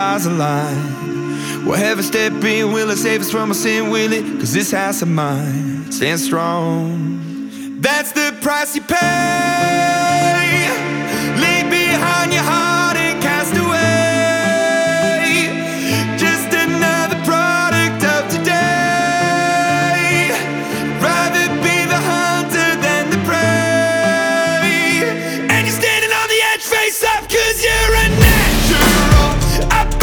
stars align. Will heaven step in? Will it save us from our sin? Will it? 'Cause this house of mine stands strong. That's the price you pay.